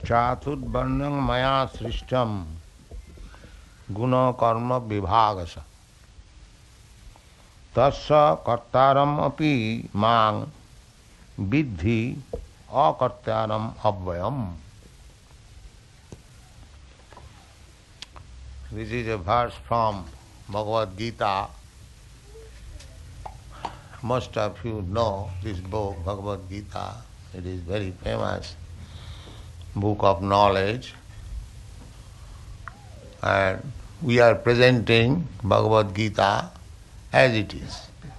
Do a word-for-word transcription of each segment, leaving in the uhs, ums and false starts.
चातुर्वर्ण्यं मया सृष्टं गुण कर्म विभागश तस्य कर्तारम् अपि मां विद्धि अकर्तारम् अव्ययम्. This is a verse from Bhagavad Gita. Most of you know this book, Bhagavad Gita. It is very famous book of knowledge. And we are presenting Bhagavad Gita as it is.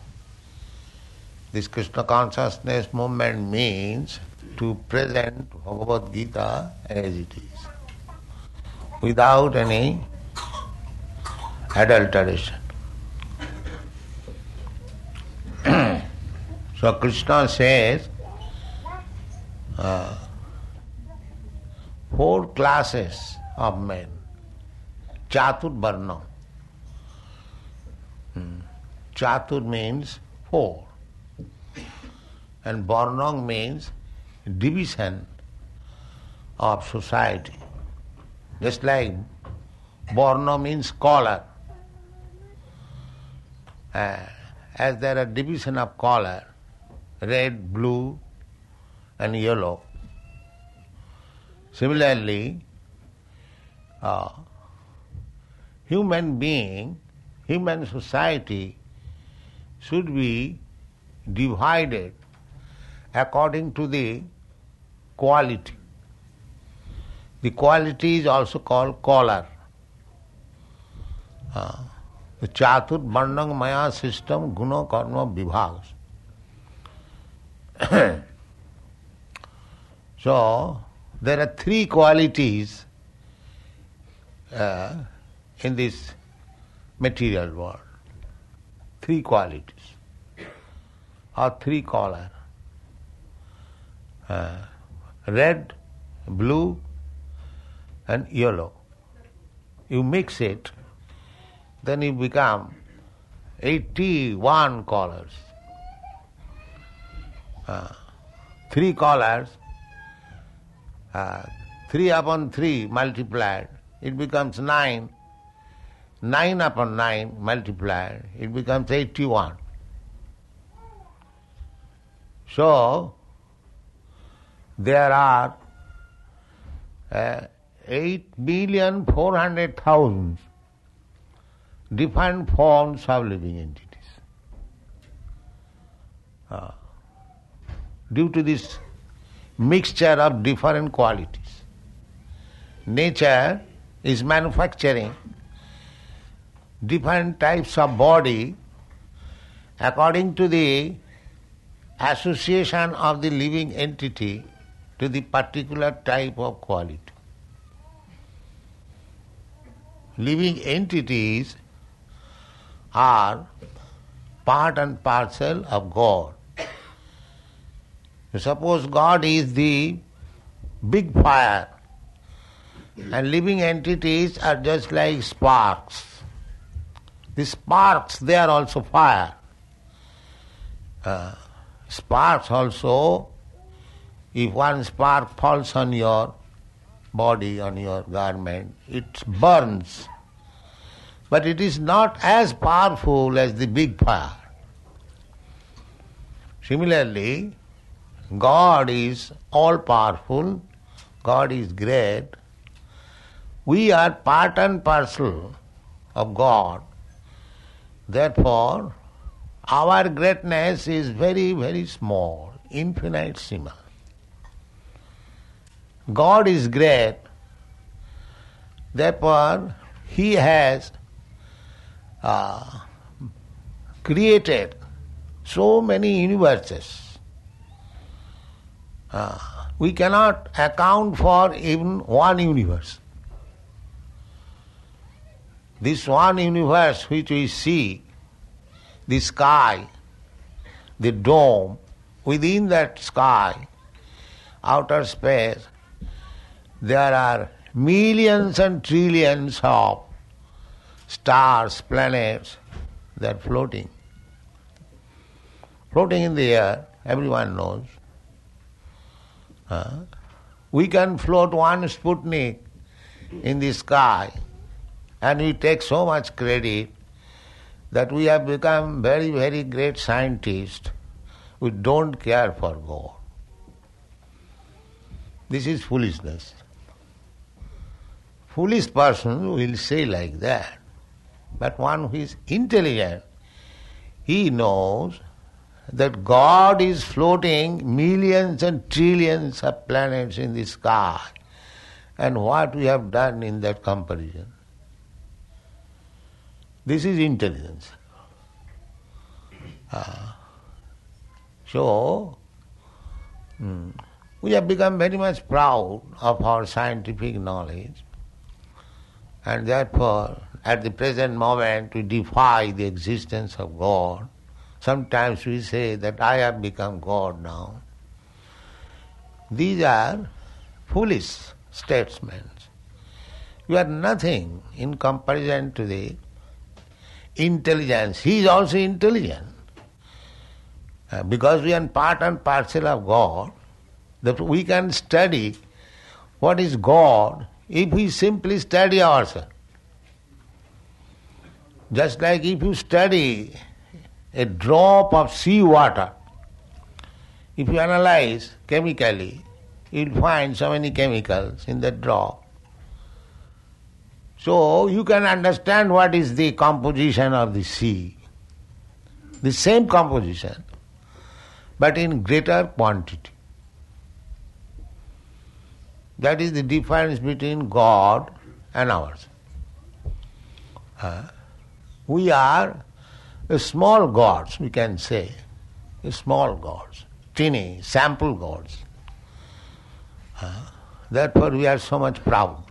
This Krishna consciousness movement means to present Bhagavad Gita as it is, without any adulteration. So Krishna says uh, four classes of men. Chatur Varna. Hmm. Chatur means four. And Varnam means division of society. Just like Varna means color. Uh, as there are division of color, red, blue and yellow. Similarly, uh, human being, human society should be divided according to the quality. The quality is also called color. Uh, the Chatur Varnang Maya system Guna Karma Vibhagas. So, there are three qualities uh, in this material world. Three qualities, or three color. Uh, red, blue and yellow. You mix it, then you become eighty-one colors. Uh, three colors, uh, three upon three multiplied, it becomes nine. Nine upon nine multiplied, it becomes eighty-one. So, there are uh, eight billion four hundred thousand different forms of living entities. Uh, due to this mixture of different qualities, nature is manufacturing different types of body according to the association of the living entity to the particular type of quality. Living entities are part and parcel of God. Suppose God is the big fire and living entities are just like sparks. The sparks, they are also fire. Uh, sparks also, if one spark falls on your body, on your garment, it burns. But it is not as powerful as the big fire. Similarly, God is all-powerful, God is great. We are part and parcel of God. Therefore, our greatness is very, very small, infinitesimal. God is great, therefore He has uh, created so many universes. Uh, we cannot account for even one universe. This one universe which we see, the sky, the dome, within that sky, outer space, there are millions and trillions of stars, planets, they are floating. Floating in the air, everyone knows. Uh, We can float one Sputnik in the sky and we take so much credit that we have become very, very great scientists. We don't care for God. This is foolishness. Foolish person will say like that. But one who is intelligent, he knows that God is floating millions and trillions of planets in the sky, and what we have done in that comparison. This is intelligence. Uh, so, mm, we have become very much proud of our scientific knowledge, and therefore at the present moment we defy the existence of God. Sometimes we say that I have become God now. These are foolish statements. You are nothing in comparison to the intelligence. He is also intelligent. Uh, because we are part and parcel of God, that we can study what is God if we simply study ourselves. Just like if you study a drop of sea water, if you analyze chemically, you'll find so many chemicals in that drop. So you can understand what is the composition of the sea. The same composition, but in greater quantity. That is the difference between God and ours. Uh, we are small gods, we can say, small gods, teeny, sample gods. Uh, therefore we are so much proud.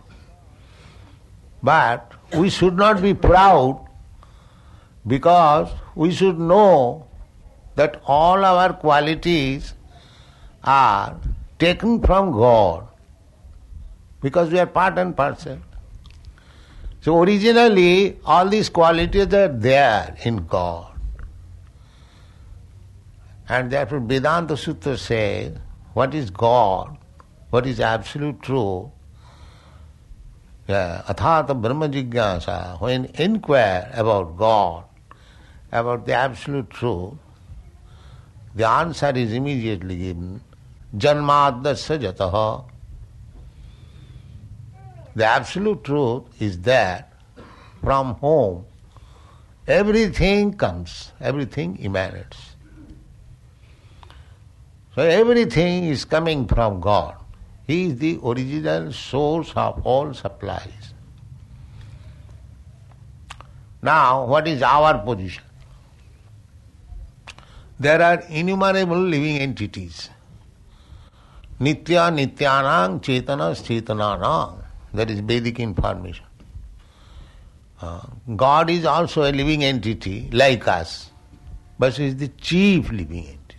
But we should not be proud, because we should know that all our qualities are taken from God, because we are part and parcel. So originally all these qualities are there in God. And therefore Vedanta Sutra says, what is God, what is absolute truth, yeah, athata brahma jigyasa, when inquire about God, about the absolute truth, the answer is immediately given, janmadasya jataha. The absolute truth is that from whom everything comes, everything emanates. So everything is coming from God. He is the original source of all supplies. Now, what is our position? There are innumerable living entities. Nitya nityanang chetana chetananang. That is Vedic information. Uh, God is also a living entity like us, but He is the chief living entity.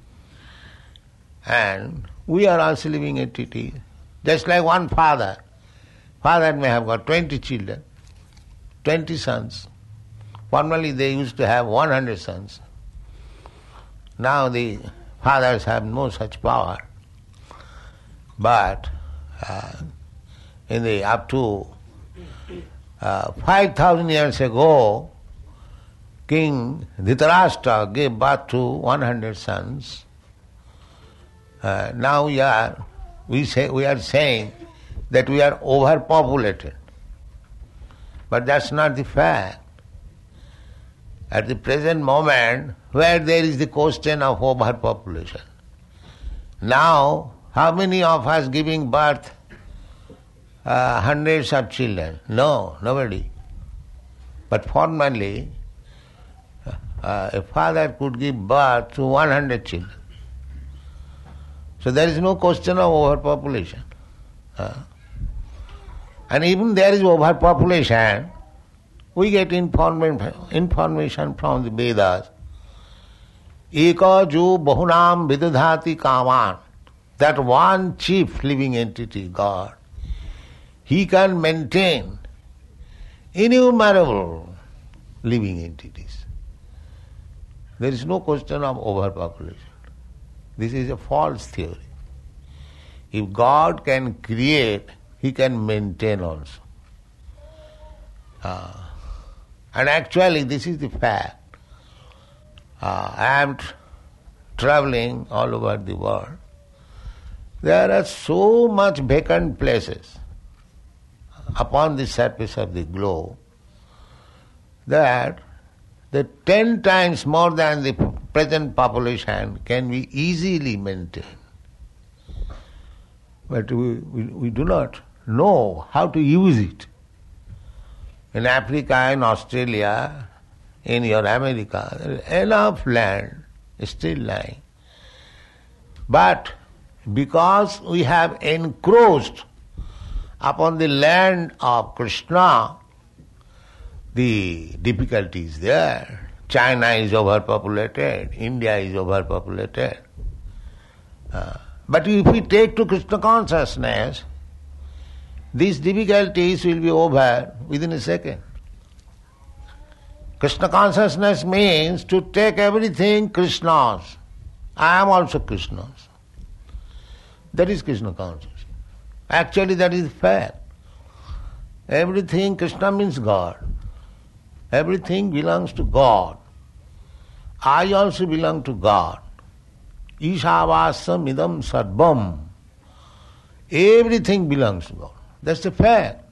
And we are also living entities. Just like one father. Father may have got twenty children, twenty sons. Formerly they used to have one hundred sons. Now the fathers have no such power. But uh, in the up to uh, five thousand years ago, King Dhritarashtra gave birth to one hundred sons. Uh, now we are we say we are saying that we are overpopulated, but that's not the fact. At the present moment, where there is the question of overpopulation, now how many of us giving birth uh, hundreds of children? No, nobody. But formerly, uh, a father could give birth to one hundred children. So there is no question of overpopulation. Uh, and even there is overpopulation, we get inform- information from the Vedas. Eka jo bahunam vidadhati kaman. That one chief living entity, God, He can maintain innumerable living entities. There is no question of overpopulation. This is a false theory. If God can create, He can maintain also. Uh, and actually this is the fact. Uh, I am t- traveling all over the world. There are so much vacant places upon the surface of the globe that the ten times more than the present population can be easily maintained. But we, we, we do not know how to use it. In Africa, in Australia, in your America, there is enough land still lying. But because we have encroached upon the land of Krishna, the difficulty is there. China is overpopulated, India is overpopulated. Uh, but if we take to Krishna consciousness, these difficulties will be over within a second. Krishna consciousness means to take everything Krishna's. I am also Krishna's. That is Krishna consciousness. Actually that is fact. Everything Krishna means God. Everything belongs to God. I also belong to God. Ishavasam idam sarvam. Everything belongs to God. That's the fact.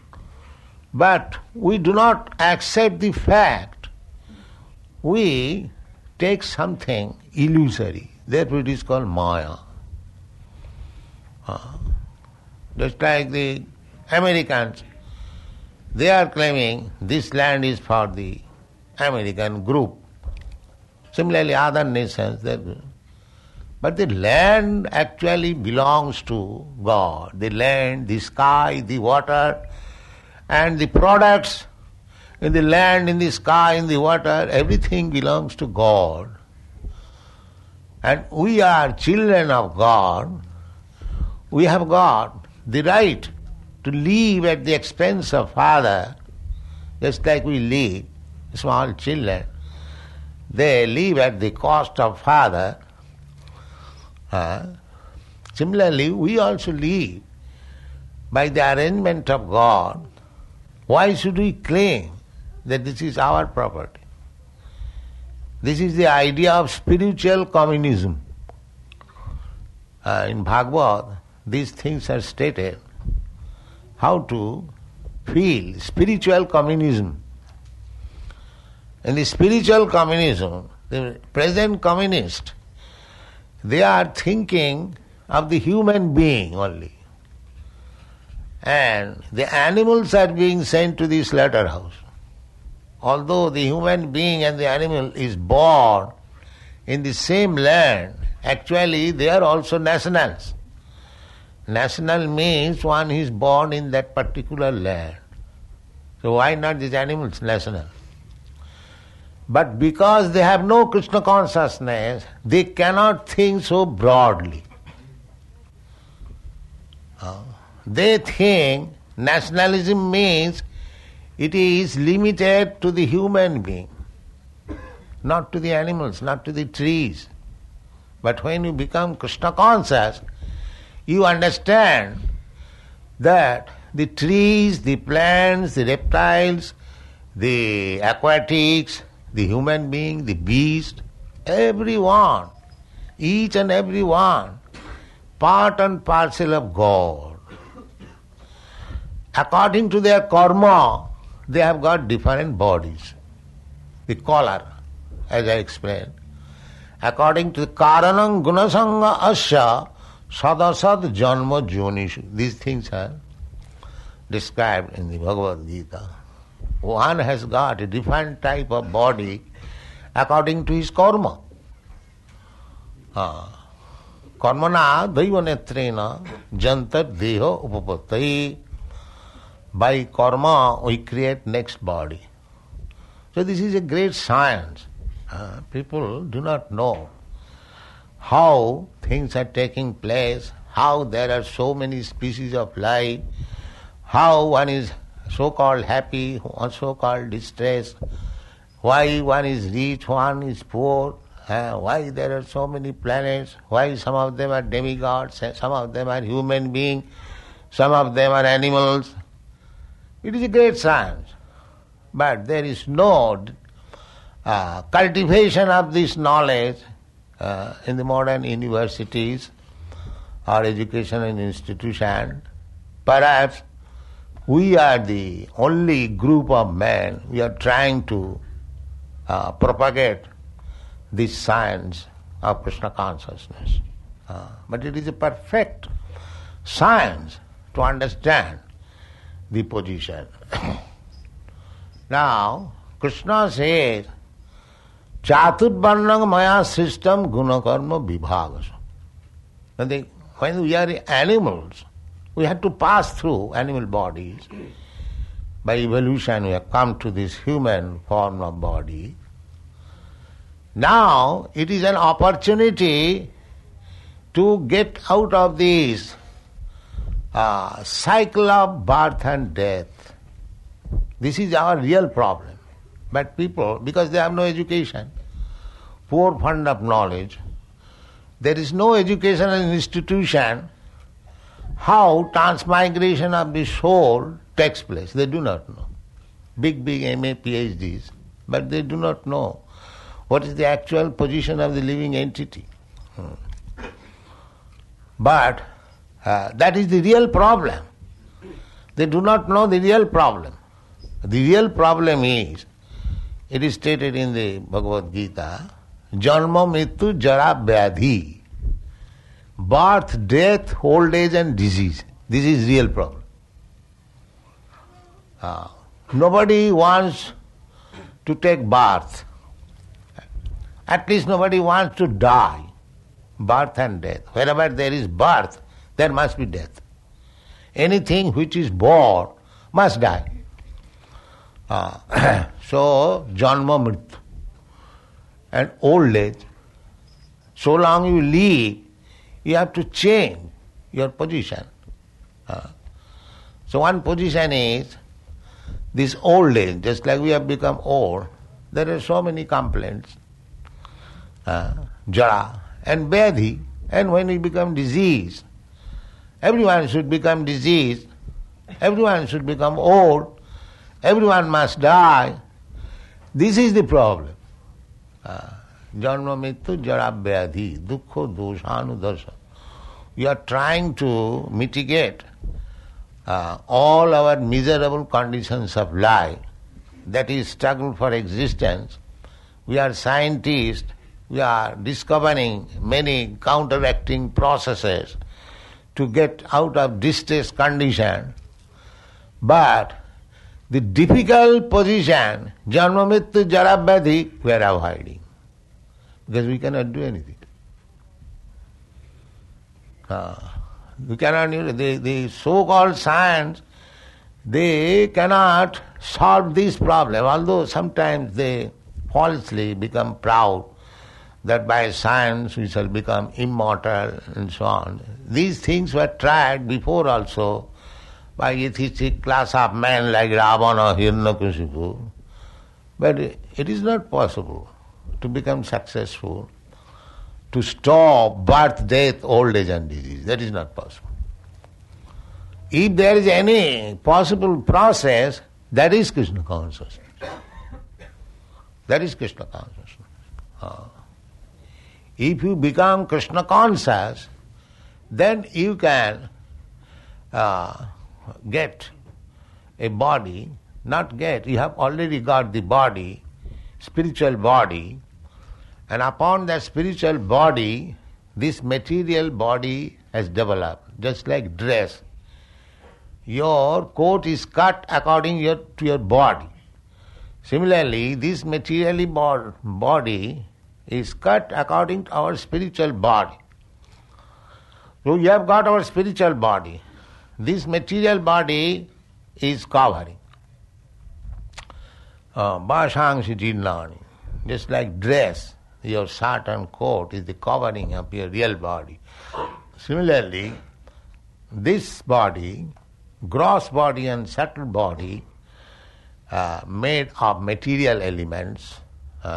But we do not accept the fact. We take something illusory. Therefore it is called Maya. Uh, just like the Americans, they are claiming this land is for the American group. Similarly, other nations, they but the land actually belongs to God. The land, the sky, the water, and the products in the land, in the sky, in the water, everything belongs to God. And we are children of God. We have got the right to live at the expense of Father, just like we live, small children. They live at the cost of Father. Uh, similarly, we also live by the arrangement of God. Why should we claim that this is our property? This is the idea of spiritual communism. Uh, in Bhagavad, these things are stated. How to feel spiritual communism. In the spiritual communism, the present communist, they are thinking of the human being only. And the animals are being sent to the slaughterhouse. Although the human being and the animal is born in the same land, actually they are also nationals. National means one is born in that particular land. So why not these animals national? But because they have no Krishna consciousness, they cannot think so broadly. Uh, they think nationalism means it is limited to the human being, not to the animals, not to the trees. But when you become Krishna conscious, you understand that the trees, the plants, the reptiles, the aquatics, the human being, the beast, everyone, each and every one, part and parcel of God. According to their karma, they have got different bodies. The color, as I explained. According to the karanam gunasanga asya sadasad janma jonishu. These things are described in the Bhagavad Gita. One has got a different type of body according to his karma. Uh, Karmana daiva netrena jantar deha upapattai. By karma we create next body. So this is a great science. Uh, people do not know how things are taking place, how there are so many species of life, how one is so-called happy, one so-called distressed, why one is rich, one is poor. Uh, why there are so many planets? Why some of them are demigods, some of them are human beings, some of them are animals? It is a great science. But there is no uh, cultivation of this knowledge uh, in the modern universities or educational institutions. Perhaps we are the only group of men, we are trying to uh, propagate this science of Krishna consciousness. Uh, but it is a perfect science to understand the position. Now, Krishna says, Chaturvarnang maya system gunakarma vibhagas. When we are animals, we have to pass through animal bodies. By evolution, we have come to this human form of body. Now, it is an opportunity to get out of this uh, cycle of birth and death. This is our real problem. But people, because they have no education, poor fund of knowledge, there is no educational institution how transmigration of the soul takes place. They do not know. Big, big M A, PhDs, but they do not know what is the actual position of the living entity. Hmm. But uh, that is the real problem. They do not know the real problem. The real problem is, it is stated in the Bhagavad Gita, Janma Mrityu Jara Vyadhi. Birth, death, old age and disease. This is real problem. Uh, nobody wants to take birth. At least nobody wants to die. Birth and death. Wherever there is birth, there must be death. Anything which is born must die. Uh, so, Janma Mrityu. And old age. So long you live, you have to change your position. Uh, so one position is this old age, just like we have become old, there are so many complaints. Uh, jara and Vyadhi, and when we become diseased, everyone should become diseased, everyone should become old, everyone must die. This is the problem. Janma Mrityu Jara Vyadhi Dukkha Doshanu Dasha. We are trying to mitigate uh, all our miserable conditions of life, that is struggle for existence. We are scientists, we are discovering many counteracting processes to get out of distressed condition. But the difficult position, Janma Mrityu Jara Vyadhi, we are avoiding. Because we cannot do anything. Uh, we cannot, the, the so-called science, they cannot solve this problem, although sometimes they falsely become proud that by science we shall become immortal and so on. These things were tried before also by atheistic class of men like Ravana, Hiranyakashipu, but it is not possible to become successful, to stop birth, death, old age and disease. That is not possible. If there is any possible process, that is Krishna consciousness. That is Krishna consciousness. Uh, if you become Krishna conscious, then you can uh, get a body, not get, you have already got the body, spiritual body, and upon that spiritual body, this material body has developed, just like dress. Your coat is cut according your, to your body. Similarly, this material body is cut according to our spiritual body. So you have got our spiritual body. This material body is covering. Bhashangsi Jinnani, just like dress, your shirt and coat is the covering of your real body. Similarly, this body, gross body and subtle body, uh, made of material elements, uh,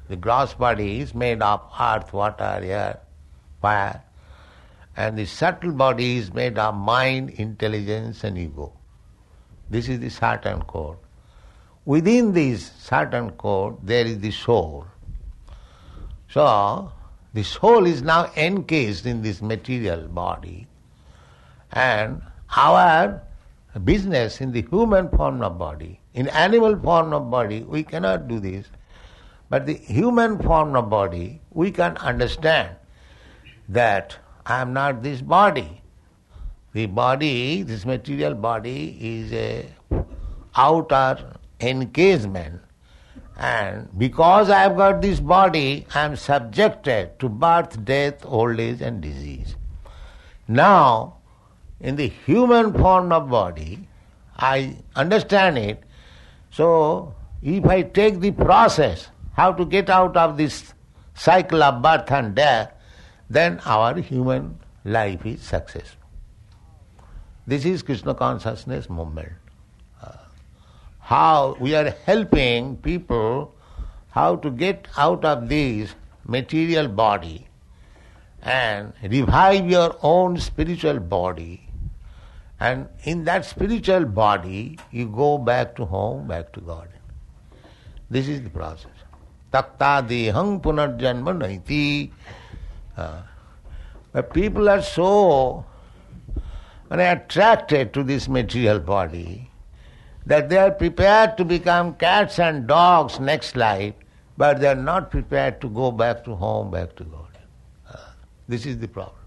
The gross body is made of earth, water, air, fire. And the subtle body is made of mind, intelligence and ego. This is the Saturn core. Within this Saturn core, there is the soul. So, the soul is now encased in this material body, and our business in the human form of body, in animal form of body, we cannot do this. But the human form of body, we can understand that I am not this body. The body, this material body, is a outer encasement. And because I have got this body, I am subjected to birth, death, old age and disease. Now, in the human form of body, I understand it. So, if I take the process, how to get out of this cycle of birth and death, then our human life is successful. This is Krishna consciousness movement. Uh, how we are helping people how to get out of this material body and revive your own spiritual body. And in that spiritual body, you go back to home, back to God. This is the process. Takta dehang punarjanma naiti. Uh, but people are so attracted to this material body that they are prepared to become cats and dogs next life, but they are not prepared to go back to home, back to God. Uh, this is the problem.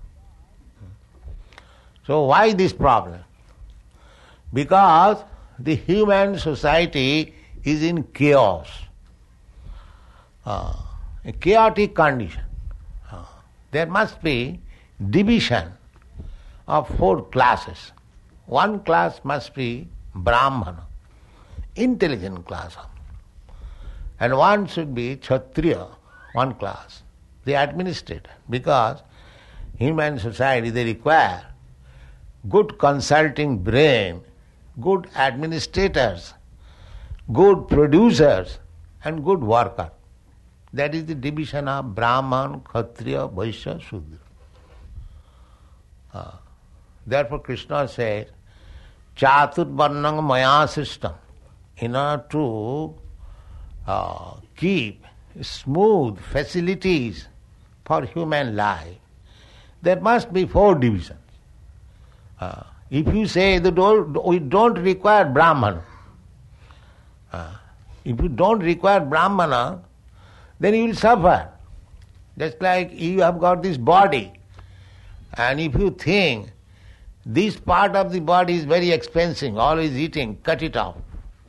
So why this problem? Because the human society is in chaos, uh, a chaotic condition. Uh, there must be division of four classes. One class must be Brahmana, intelligent class. And one should be Kshatriya, one class, the administrator. Because human society, they require good consulting brain, good administrators, good producers and good worker. That is the division of Brahman, Kshatriya, Vaishya, Shudra. Uh, therefore Krishna says, Chaturvarnang maya system. In order to uh, keep smooth facilities for human life, there must be four divisions. Uh, if you say that don't, we don't require Brahmana, uh, if you don't require Brahmana, then you will suffer. Just like you have got this body, and if you think this part of the body is very expensive, always eating, cut it off.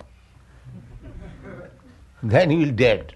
Then you will dead.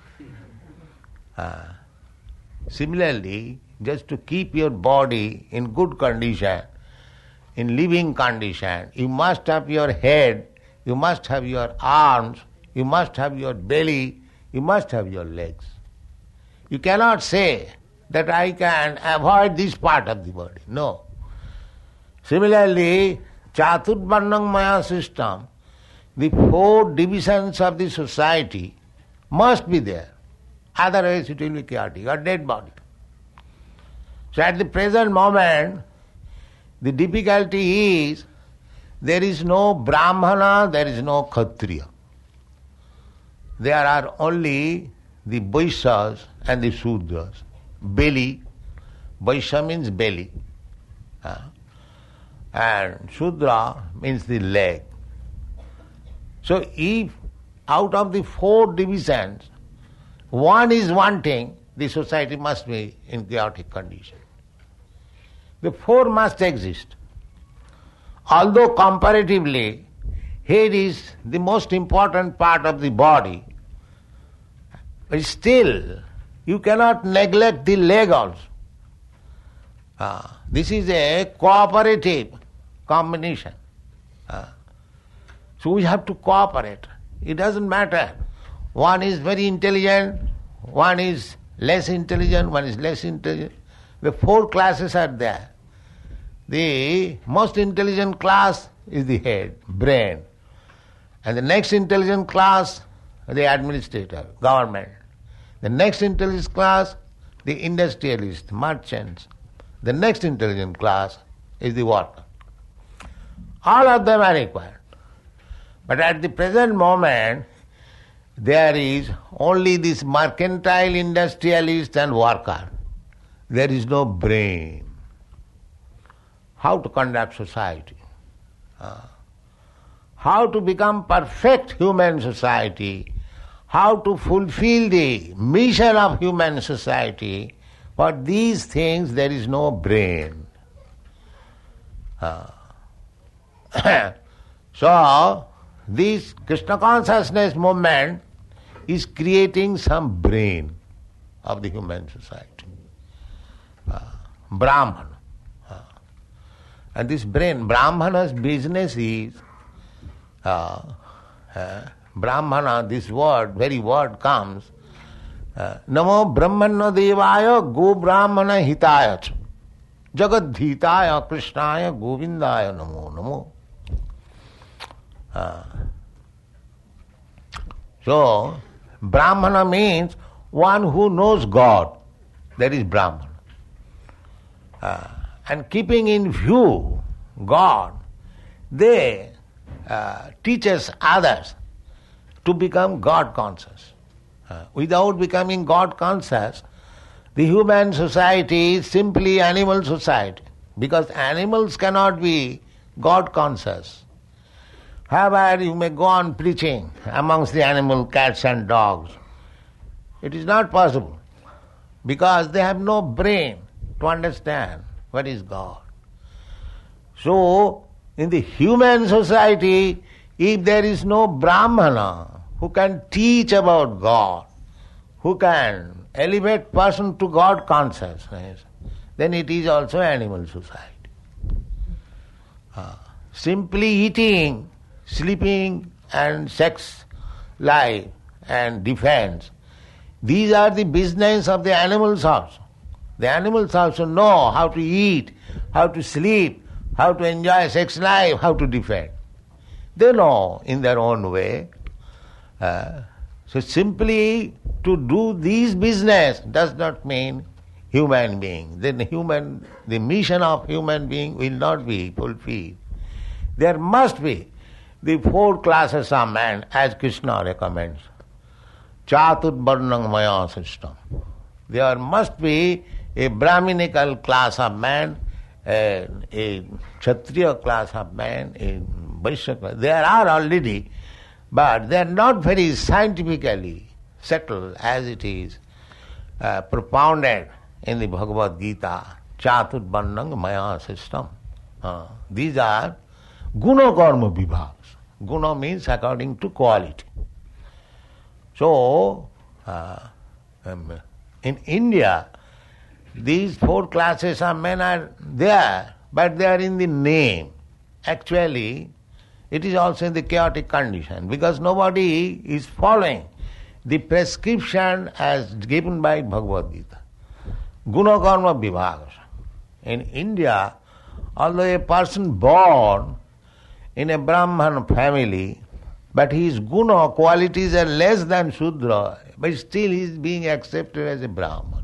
Uh, similarly, just to keep your body in good condition, in living condition, you must have your head, you must have your arms, you must have your belly, you must have your legs. You cannot say that I can avoid this part of the body. No. Similarly, Chaturvarnang maya system, the four divisions of the society must be there. Otherwise it will be chaotic, or dead body. So at the present moment, the difficulty is there is no Brahmana, there is no Kshatriya. There are only the Vaishyas and the Shudras. Belly, Vaishya means belly, uh, and Shudra means the leg. So if out of the four divisions, one is wanting, the society must be in chaotic condition. The four must exist. Although comparatively, head is the most important part of the body, but still you cannot neglect the leg also. Uh, this is a cooperative combination. Uh, so we have to cooperate. It doesn't matter. One is very intelligent, one is less intelligent, one is less intelligent. The four classes are there. The most intelligent class is the head, brain. And the next intelligent class, the administrator, government. The next intelligent class, the industrialists, merchants. The next intelligent class is the worker. All of them are required. But at the present moment, there is only this mercantile industrialist and worker. There is no brain. How to conduct society? Uh, how to become perfect human society? How to fulfill the mission of human society? For these things there is no brain. Uh, so, this Krishna consciousness movement is creating some brain of the human society. Uh, Brahman. Uh, and this brain, Brahmana's business is, uh, uh, Brahmana, this word, very word comes, uh, Namo Brahmana Devaya Go Brahmana Hitaya Ch Jagat Dhitaya Krishnaya Govindaya Namo Namo. Uh, so, Brahmana means one who knows God. That is Brahmana. Uh, and keeping in view God, they uh, teaches others to become God conscious. Uh, without becoming God conscious, the human society is simply animal society, because animals cannot be God conscious. However, you may go on preaching amongst the animal cats and dogs. It is not possible, because they have no brain to understand what is God. So, in the human society, if there is no Brahmana who can teach about God, who can elevate person to God consciousness, then it is also animal society. Uh, simply eating, sleeping and sex life and defense, these are the business of the animals also. The animals also know how to eat, how to sleep, how to enjoy sex life, how to defend. They know in their own way. Uh, so simply to do these business does not mean human being. Then human, the mission of human being will not be fulfilled. There must be the four classes of man, as Krishna recommends. Chatur Varnang Maya system. There must be a Brahminical class of man, a, a Kshatriya class of man, a Vaishya class. There are already, but they are not very scientifically settled as it is uh, propounded in the Bhagavad Gita. Chatur Varnang Maya system. Uh, these are Guna Karma Vibhagas. Guna means according to quality. So, uh, um, in India, these four classes of men are there, but they are in the name. Actually, it is also in the chaotic condition, because nobody is following the prescription as given by Bhagavad Gita. Guna Karma Vibhagas. In India, although a person born in a Brahman family, but his guna qualities are less than Shudra, but still he is being accepted as a Brahman.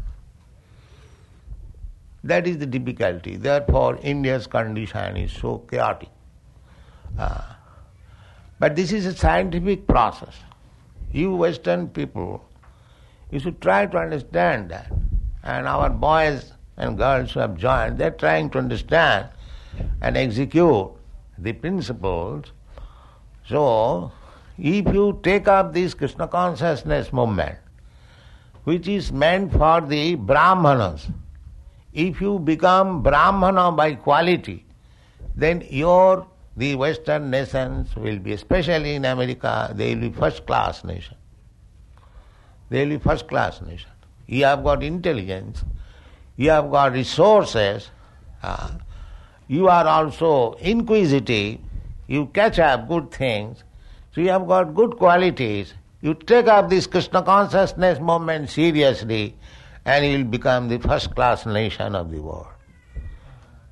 That is the difficulty. Therefore, India's condition is so chaotic. Uh, but this is a scientific process. You Western people, you should try to understand that. And our boys and girls who have joined, they are trying to understand and execute the principles. So, if you take up this Krishna consciousness movement, which is meant for the Brahmanas, if you become Brahmana by quality, then your, the Western nations will be, especially in America, they will be first class nation. They will be first class nation. You have got intelligence, you have got resources, uh, you are also inquisitive, you catch up good things, so you have got good qualities. You take up this Krishna consciousness movement seriously, and you will become the first class nation of the world.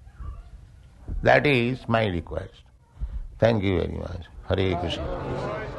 That is my request. Thank you very much. Hare Krishna.